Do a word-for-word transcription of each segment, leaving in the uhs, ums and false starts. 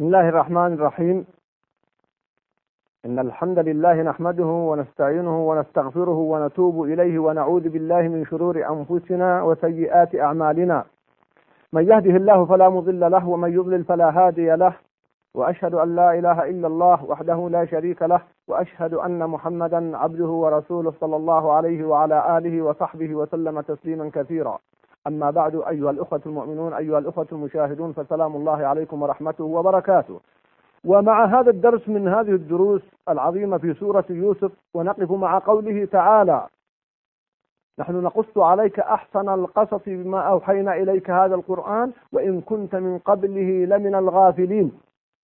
بسم الله الرحمن الرحيم. إن الحمد لله نحمده ونستعينه ونستغفره ونتوب إليه ونعوذ بالله من شرور أنفسنا وسيئات أعمالنا. من يهده الله فلا مضل له ومن يضلل فلا هادي له، وأشهد أن لا إله إلا الله وحده لا شريك له، وأشهد أن محمدا عبده ورسوله صلى الله عليه وعلى آله وصحبه وسلم تسليما كثيرا. أما بعد، أيها الأخوة المؤمنون، أيها الأخوة المشاهدون، فسلام الله عليكم ورحمته وبركاته. ومع هذا الدرس من هذه الدروس العظيمة في سورة يوسف، ونقف مع قوله تعالى: نحن نقص عليك أحسن القصص بما أوحينا إليك هذا القرآن وإن كنت من قبله لمن الغافلين.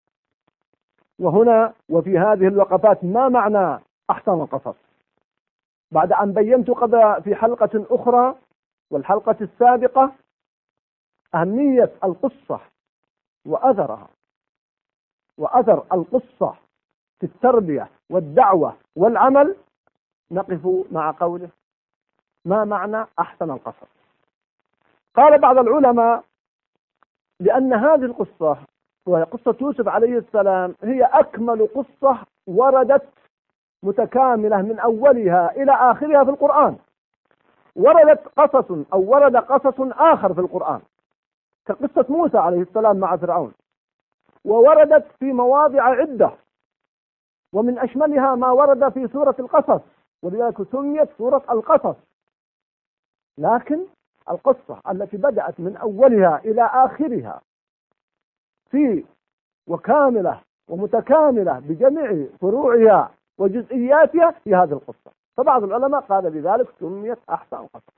وهنا وفي هذه الوقفات ما معنى أحسن القصص؟ بعد أن بينت قبل في حلقة أخرى والحلقة السابقة أهمية القصة وأثرها وأثر القصة في التربية والدعوة والعمل، نقف مع قوله: ما معنى أحسن القصص؟ قال بعض العلماء: لأن هذه القصة وهي قصة يوسف عليه السلام هي أكمل قصة وردت متكاملة من أولها إلى آخرها في القرآن. وردت قصص أو ورد قصص آخر في القرآن كقصة موسى عليه السلام مع فرعون، ووردت في مواضع عدة، ومن أشملها ما ورد في سورة القصص، ولذلك سميت سورة القصص. لكن القصة التي بدأت من أولها إلى آخرها في وكاملة ومتكاملة بجميع فروعها وجزئياتها في هذه القصة، فبعض العلماء قال بذلك سميت أحسن القصص.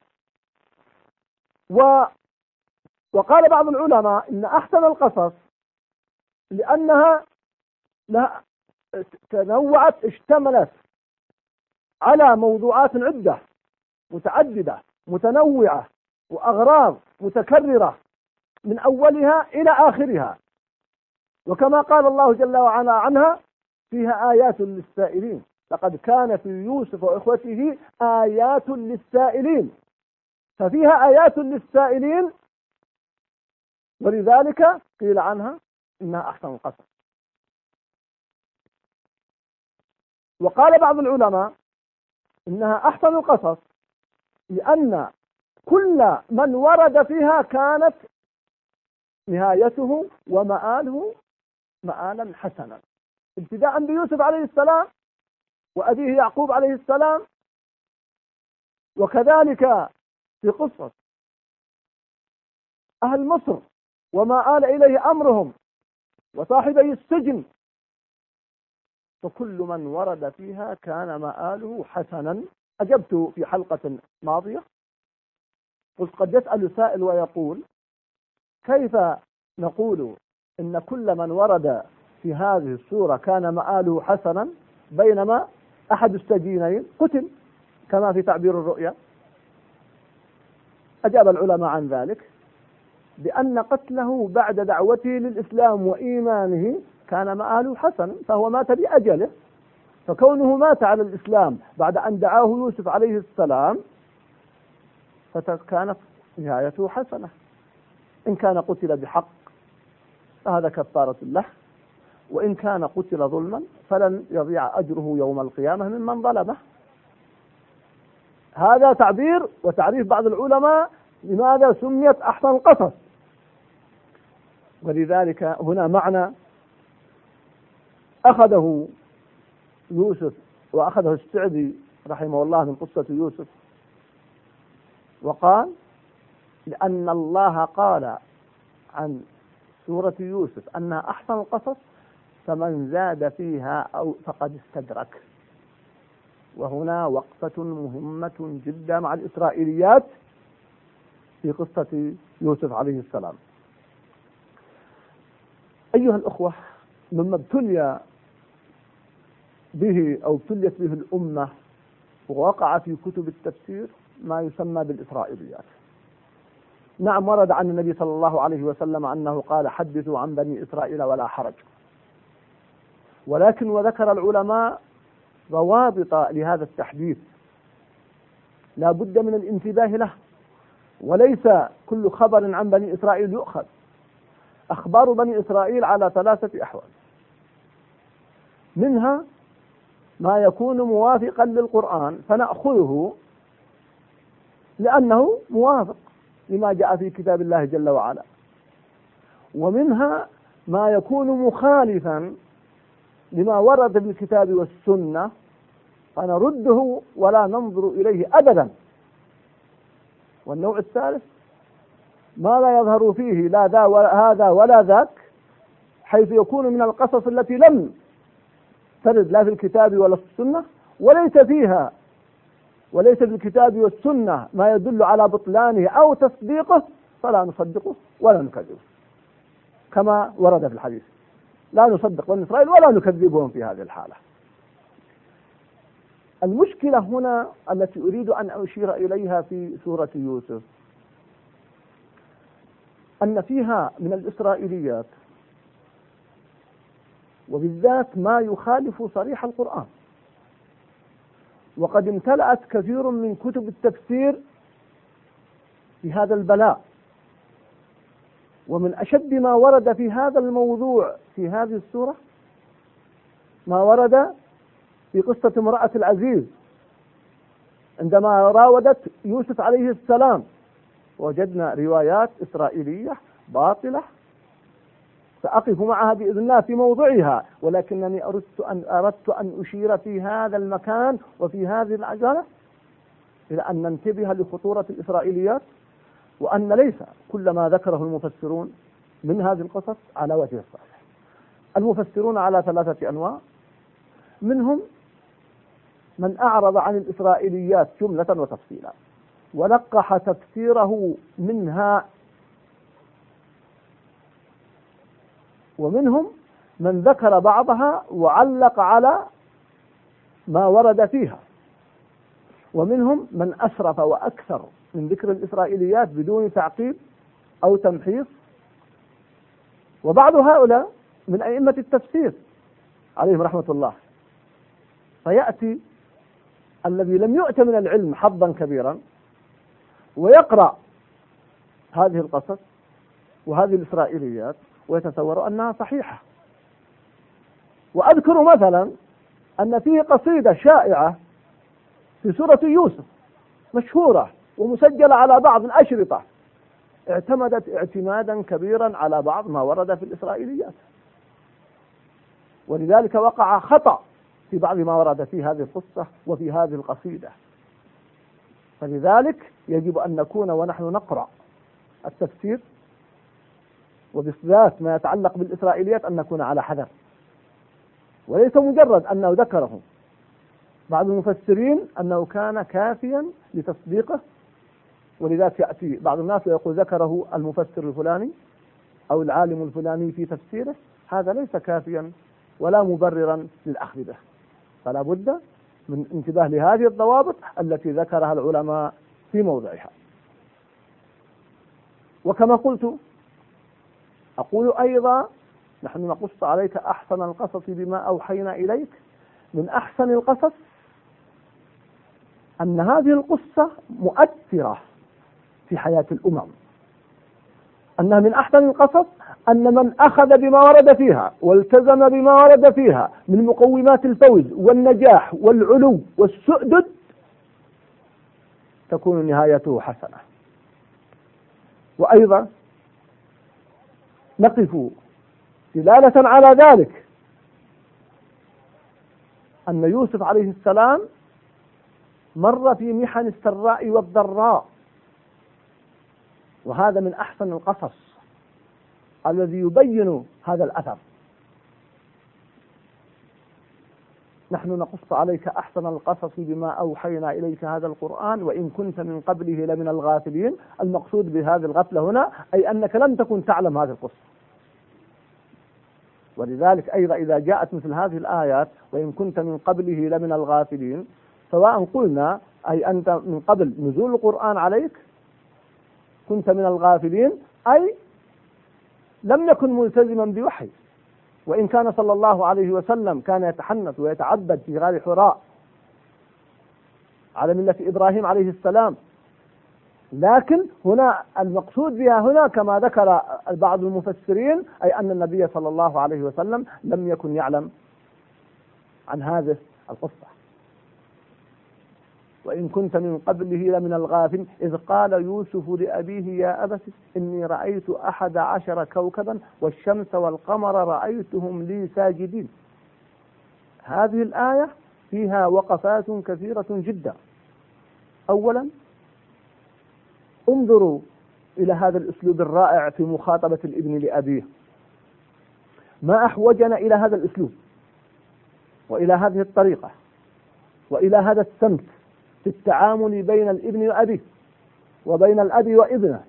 و... وقال بعض العلماء إن أحسن القصص لأنها لها تنوعت، اشتملت على موضوعات عدة متعددة متنوعة وأغراض متكررة من أولها إلى آخرها. وكما قال الله جل وعلا عنها: فيها آيات للسائلين، لقد كان في يوسف وإخوته آيات للسائلين. ففيها آيات للسائلين، ولذلك قيل عنها إنها أحسن القصص. وقال بعض العلماء إنها أحسن القصص لأن كل من ورد فيها كانت نهايته ومآله مآلا حسنا، ابتداء بيوسف عليه السلام وأبيه يعقوب عليه السلام، وكذلك في قصة أهل مصر وما آل إليه أمرهم وصاحبي السجن، فكل من ورد فيها كان مآله حسنا. أجبت في حلقة ماضية قلت: قد يسأل سائل ويقول: كيف نقول إن كل من ورد في هذه السورة كان مآله حسنا بينما أحد السجينين قتل كما في تعبير الرؤيا؟ أجاب العلماء عن ذلك بأن قتله بعد دعوته للإسلام وإيمانه كان مآله حسنا، فهو مات بأجله، فكونه مات على الإسلام بعد أن دعاه يوسف عليه السلام فكانت نهايته حسنة. إن كان قتل بحق فهذا كفارة له، وإن كان قتل ظلما فلن يضيع أجره يوم القيامة ممن ظلمه. هذا تعبير وتعريف بعض العلماء لماذا سميت أحسن القصص. ولذلك هنا معنى أخذه يوسف وأخذه السعدي رحمه الله من قصة يوسف، وقال: لأن الله قال عن سورة يوسف أنها أحسن القصص، فمن زاد فيها أو فقد استدرك. وهنا وقفة مهمة جدا مع الإسرائيليات في قصة يوسف عليه السلام. أيها الأخوة، مما ابتلي به أو ابتليت به الأمة ووقع في كتب التفسير ما يسمى بالإسرائيليات. نعم، ورد عن النبي صلى الله عليه وسلم أنه قال: حدثوا عن بني إسرائيل ولا حرج. ولكن وذكر العلماء ضوابط لهذا التحديث لا بد من الانتباه له، وليس كل خبر عن بني إسرائيل يؤخذ. أخبار بني إسرائيل على ثلاثة أحوال، منها ما يكون موافقا للقرآن فنأخذه لأنه موافق لما جاء في كتاب الله جل وعلا، ومنها ما يكون مخالفا لما ورد في الكتاب والسنة فنرده ولا ننظر إليه أبدا. والنوع الثالث ما لا يظهر فيه لا ذا ولا هذا ولا ذاك، حيث يكون من القصص التي لم ترد لا في الكتاب ولا في السنة، وليس فيها وليس في الكتاب والسنة ما يدل على بطلانه أو تصديقه، فلا نصدقه ولا نكذبه، كما ورد في الحديث: لا نصدق بني إسرائيل ولا نكذبهم في هذه الحالة. المشكلة هنا التي أريد أن أشير إليها في سورة يوسف أن فيها من الإسرائيليات وبالذات ما يخالف صريح القرآن، وقد امتلأت كثير من كتب التفسير بهذا البلاء. ومن أشد ما ورد في هذا الموضوع في هذه السورة ما ورد في قصة امرأة العزيز عندما راودت يوسف عليه السلام، وجدنا روايات إسرائيلية باطلة سأقف معها بإذن الله في موضعها، ولكنني أردت أن أردت أن أشير في هذا المكان وفي هذه العجلة إلى أن ننتبه لخطورة الإسرائيليات، وأن ليس كل ما ذكره المفسرون من هذه القصص على وجه الصحيح. المفسرون على ثلاثة أنواع، منهم من أعرض عن الإسرائيليات جملة وتفصيلا ولقح تفسيره منها، ومنهم من ذكر بعضها وعلق على ما ورد فيها، ومنهم من أسرف وأكثر من ذكر الإسرائيليات بدون تعقيب أو تمحيص. وبعض هؤلاء من أئمة التفسير عليهم رحمة الله، فيأتي الذي لم يؤت من العلم حظا كبيرا ويقرأ هذه القصص وهذه الإسرائيليات ويتصور أنها صحيحة. وأذكر مثلا أن فيه قصيدة شائعة في سورة يوسف مشهورة ومسجلة على بعض الأشرطة اعتمدت اعتمادا كبيرا على بعض ما ورد في الإسرائيليات، ولذلك وقع خطأ في بعض ما ورد في هذه القصة وفي هذه القصيدة. فلذلك يجب أن نكون ونحن نقرأ التفسير وبالذات ما يتعلق بالإسرائيليات أن نكون على حذر، وليس مجرد أنه ذكره بعض المفسرين أنه كان كافيا لتصديقه، ولذلك يأتي بعض الناس ويقول ذكره المفسر الفلاني أو العالم الفلاني في تفسيره، هذا ليس كافيا ولا مبررا للأخذ به. فلا بد من انتباه لهذه الضوابط التي ذكرها العلماء في موضعها. وكما قلت أقول أيضا نحن نقص عليك أحسن القصص بما أوحينا إليك. من أحسن القصص أن هذه القصة مؤثرة في حياة الأمم، أنها من أحسن القصص أن من أخذ بما ورد فيها والتزم بما ورد فيها من مقومات الفوز والنجاح والعلو والسؤدد تكون نهايته حسنة. وأيضا نقف دلالة على ذلك أن يوسف عليه السلام مر في محن السراء والضراء، وهذا من أحسن القصص الذي يبين هذا الأثر. نحن نقص عليك أحسن القصص بما أوحينا إليك هذا القرآن وإن كنت من قبله لمن الغافلين. المقصود بهذه الغفلة هنا أي أنك لم تكن تعلم هذه القصة، ولذلك أيضا إذا جاءت مثل هذه الآيات وإن كنت من قبله لمن الغافلين، سواء قلنا أي أنت من قبل نزول القرآن عليك كنت من الغافلين أي لم يكن ملتزما بوحي، وإن كان صلى الله عليه وسلم كان يتحنث ويتعبد في غار حراء على ملة إبراهيم عليه السلام، لكن هنا المقصود بها هنا كما ذكر بعض المفسرين أي أن النبي صلى الله عليه وسلم لم يكن يعلم عن هذه القصة. وإن كنت من قبله لمن الغافلين إذ قال يوسف لأبيه يا أبت إني رأيت أحد عشر كوكبا والشمس والقمر رأيتهم لي ساجدين. هذه الآية فيها وقفات كثيرة جدا. أولا انظروا إلى هذا الأسلوب الرائع في مخاطبة الابن لأبيه. ما أحوجنا إلى هذا الأسلوب وإلى هذه الطريقة وإلى هذا السمت في التعامل بين الابن وأبيه وبين الأب وابنه.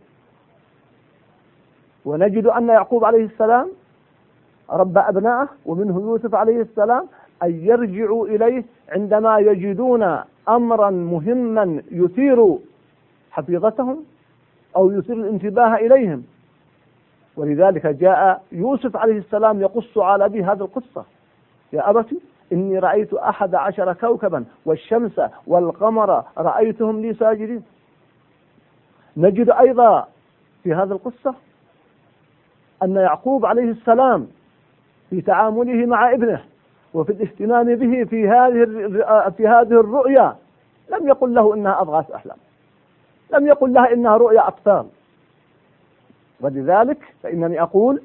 ونجد أن يعقوب عليه السلام ربى أبناءه ومنه يوسف عليه السلام أن يرجعوا إليه عندما يجدون أمرا مهما يثير حفيظتهم أو يثير الانتباه إليهم. ولذلك جاء يوسف عليه السلام يقص على أبيه هذه القصة: يا أبت إني رأيت أحد عشر كوكبا والشمس والقمر رأيتهم لي ساجدين. نجد أيضا في هذه القصة أن يعقوب عليه السلام في تعامله مع ابنه وفي الاهتمام به في هذه في هذه الرؤيا لم يقل له إنها أضغاث أحلام، لم يقل لها إنها رؤيا أطفال. ولذلك فإنني أقول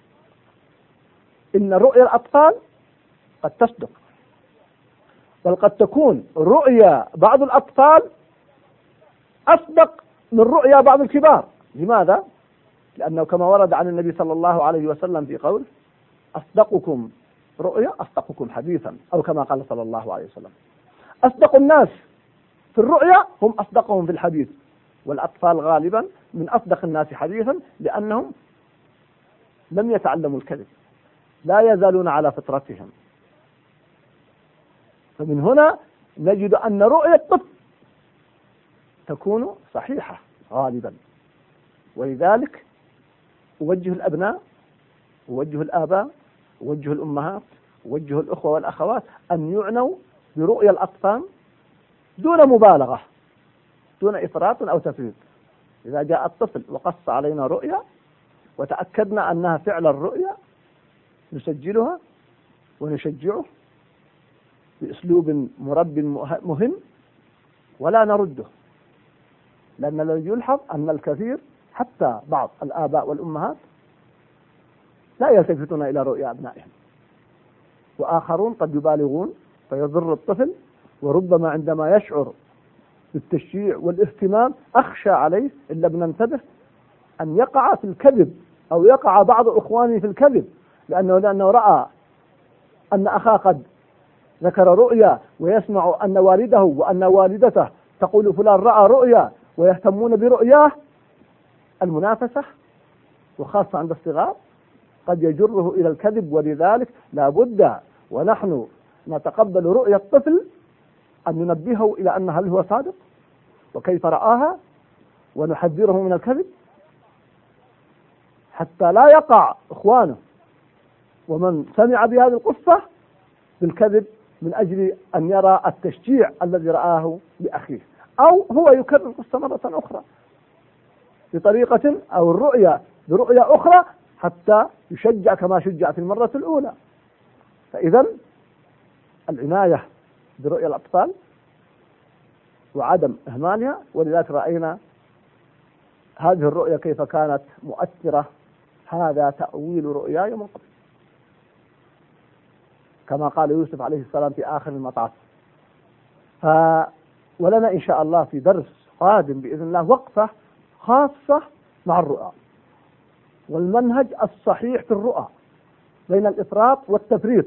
إن رؤيا الأطفال قد تصدق، بل قد تكون رؤيا بعض الأطفال أصدق من رؤيا بعض الكبار. لماذا؟ لأنه كما ورد عن النبي صلى الله عليه وسلم في قول: أصدقكم رؤيا أصدقكم حديثا، أو كما قال صلى الله عليه وسلم: أصدق الناس في الرؤيا هم أصدقهم في الحديث. والأطفال غالبا من أصدق الناس حديثا لأنهم لم يتعلموا الكذب، لا يزالون على فطرتهم. فمن هنا نجد أن رؤية الطفل تكون صحيحة غالبا. ولذلك أوجه الأبناء، أوجه الآباء، أوجه الأمهات، أوجه الأخوة والأخوات أن يعنوا برؤية الأطفال دون مبالغة، دون إفراط أو تفريط. إذا جاء الطفل وقص علينا رؤيا وتأكدنا أنها فعلا رؤيا نسجلها ونشجعه بأسلوب مرب مهم ولا نرده. لأن الذي يلحظ أن الكثير حتى بعض الآباء والأمهات لا يلتفتون إلى رؤيا أبنائهم، وآخرون قد يبالغون فيضر الطفل. وربما عندما يشعر بالتشجيع والاهتمام أخشى عليه إن لم ننتبه أن يقع في الكذب أو يقع بعض إخوانه في الكذب، لأنه لأنه رأى أن أخاه قد ذكر رؤيا ويسمع أن والده وأن والدته تقول فلان رأى رؤيا ويهتمون برؤياه. المنافسة وخاصة عند الصغار قد يجره إلى الكذب. ولذلك لا بد ونحن نتقبل رؤيا الطفل أن ننبهه إلى أن هل هو صادق وكيف رآها، ونحذره من الكذب حتى لا يقع إخوانه ومن سمع بهذه القصة بالكذب من أجل أن يرى التشجيع الذي رآه لأخيه، أو هو يكرر القصة مرة أخرى بطريقة أو الرؤيا برؤيا أخرى حتى يشجع كما شجع في المرة الأولى. فإذا العناية برؤيا الأطفال وعدم إهمالها. ولذلك رأينا هذه الرؤيا كيف كانت مؤثرة. هذا تأويل رؤياي من قبل، كما قال يوسف عليه السلام في آخر المطاف. ولنا إن شاء الله في درس قادم بإذن الله وقفة خاصة مع الرؤى والمنهج الصحيح في الرؤى بين الإفراط والتفريط.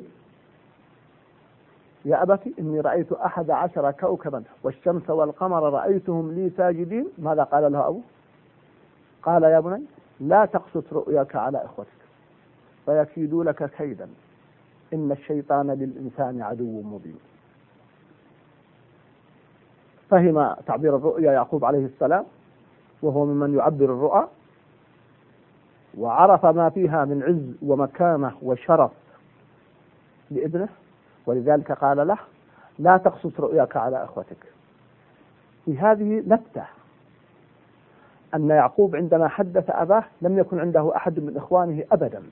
يا أبت إني رأيت أحد عشر كوكبا والشمس والقمر رأيتهم لي ساجدين. ماذا قال له أبوه؟ قال يا بني لا تقصص رؤياك على إخوتك فيكيدوا لك كيدا إن الشيطان للإنسان عدو مبين. فهم تعبير الرؤيا يعقوب عليه السلام وهو ممن يعبر الرؤى، وعرف ما فيها من عز ومكانة وشرف لابنه. ولذلك قال له لا تقصص رؤياك على أخوتك. في هذه لفتة أن يعقوب عندما حدث أباه لم يكن عنده أحد من إخوانه أبدا،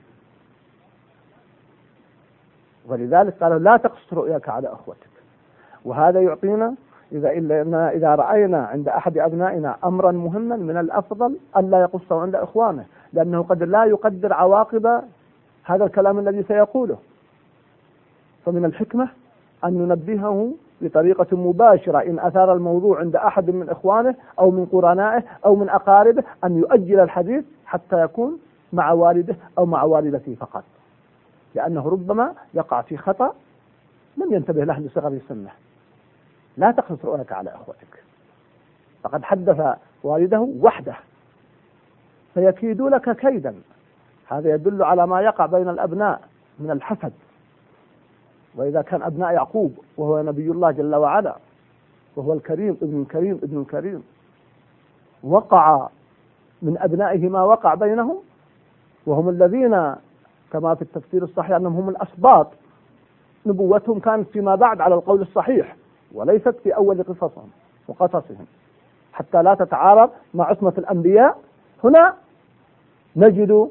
ولذلك قالوا لا تقص رؤياك على أخوتك. وهذا يعطينا إذا إلا إذا رأينا عند أحد أبنائنا أمرا مهما من الأفضل أن لا يقصه عند إخوانه، لأنه قد لا يقدر عواقب هذا الكلام الذي سيقوله. فمن الحكمة أن ننبهه بطريقة مباشرة إن أثار الموضوع عند أحد من إخوانه أو من قرنائه أو من أقاربه أن يؤجل الحديث حتى يكون مع والده أو مع والدته فقط، لأنه ربما يقع في خطأ لم ينتبه له لصغر سنه. لا تقصص رؤياك على أخوتك، فقد حدث والده وحده فيكيد لك كيدا. هذا يدل على ما يقع بين الأبناء من الحسد. وإذا كان أبناء يعقوب وهو نبي الله جل وعلا وهو الكريم ابن الكريم ابن الكريم وقع من أبنائه ما وقع بينهم، وهم الذين كما في التفسير الصحيح أنهم هم الأسباط، نبوتهم كانت فيما بعد على القول الصحيح وليست في أول قصصهم وقصصهم حتى لا تتعارض مع عصمة الأنبياء. هنا نجد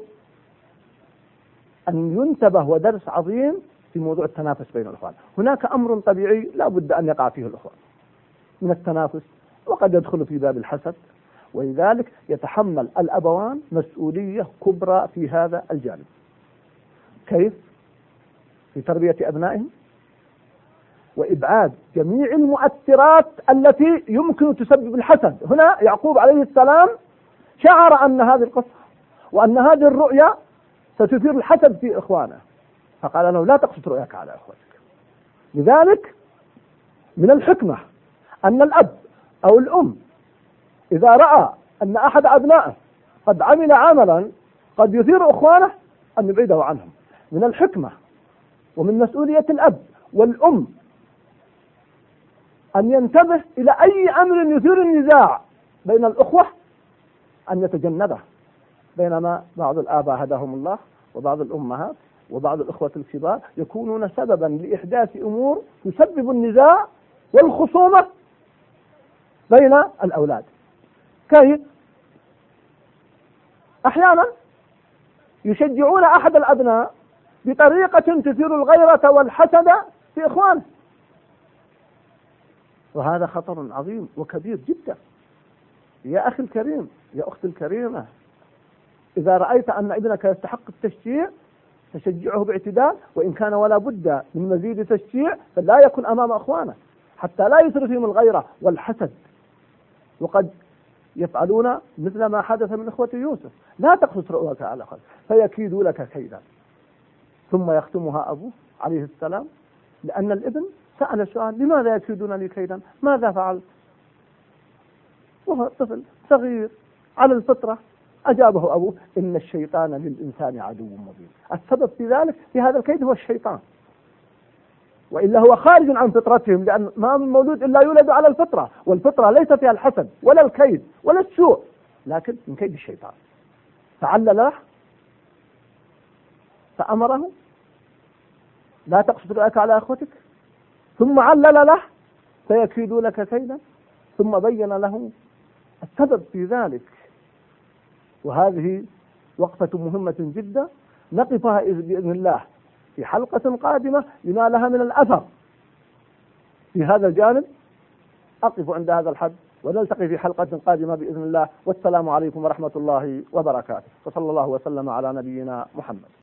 أن ينتبه ودرس عظيم في موضوع التنافس بين الأخوان. هناك أمر طبيعي لا بد أن يقع فيه الأخوان من التنافس، وقد يدخل في باب الحسد، ولذلك يتحمل الأبوان مسؤولية كبرى في هذا الجانب. كيف؟ في تربية أبنائهم وإبعاد جميع المؤثرات التي يمكن تسبب الحسد. هنا يعقوب عليه السلام شعر أن هذه القصة وأن هذه الرؤيا ستثير الحسد في إخوانه، فقال له لا تقصد رؤياك على أخوتك. لذلك من الحكمة أن الأب أو الأم إذا رأى أن أحد أبنائه قد عمل عملا قد يثير إخوانه أن يبعده عنهم. من الحكمة ومن مسؤولية الأب والأم أن ينتبه إلى أي أمر يثير النزاع بين الأخوة أن يتجنبه، بينما بعض الآباء هداهم الله وبعض الأمهات وبعض الأخوة الكبار يكونون سببا لإحداث أمور تسبب النزاع والخصومة بين الأولاد. كيف؟ أحيانا يشجعون أحد الأبناء بطريقة تثير الغيرة والحسد في إخوانه، وهذا خطر عظيم وكبير جدا. يا أخي الكريم، يا أختي الكريمة، إذا رأيت أن ابنك يستحق التشجيع تشجعه باعتدال، وإن كان ولا بد من مزيد تشجيع فلا يكن أمام أخوانه حتى لا يثير فيهم الغيرة والحسد. وقد يفعلون مثل ما حدث من إخوة يوسف، لا تقصص رؤياك على أخوتك فيكيدوا لك كيدا. ثم يختمها أبوه عليه السلام، لأن الابن سأل سؤال: لماذا يكيدون لي كيدا؟ ماذا فعلت؟ وهو طفل صغير على الفطرة. أجابه أبوه: إن الشيطان للإنسان عدو مبين. السبب في ذلك في هذا الكيد هو الشيطان، وإلا هو خارج عن فطرتهم، لأن ما من مولود إلا يولد على الفطرة، والفطرة ليس فيها الحسد ولا الكيد ولا السوء، لكن من كيد الشيطان. فعلل له فأمره: لا تقصد رؤياك على أخوتك. ثم علل له: فيكيدوا لك كيدا. ثم بين له السبب في ذلك. وهذه وقفة مهمة جدا نقفها بإذن الله في حلقة قادمة لما لها من الأثر في هذا الجانب. أقف عند هذا الحد ونلتقي في حلقة قادمة بإذن الله، والسلام عليكم ورحمة الله وبركاته، وصلى الله وسلم على نبينا محمد.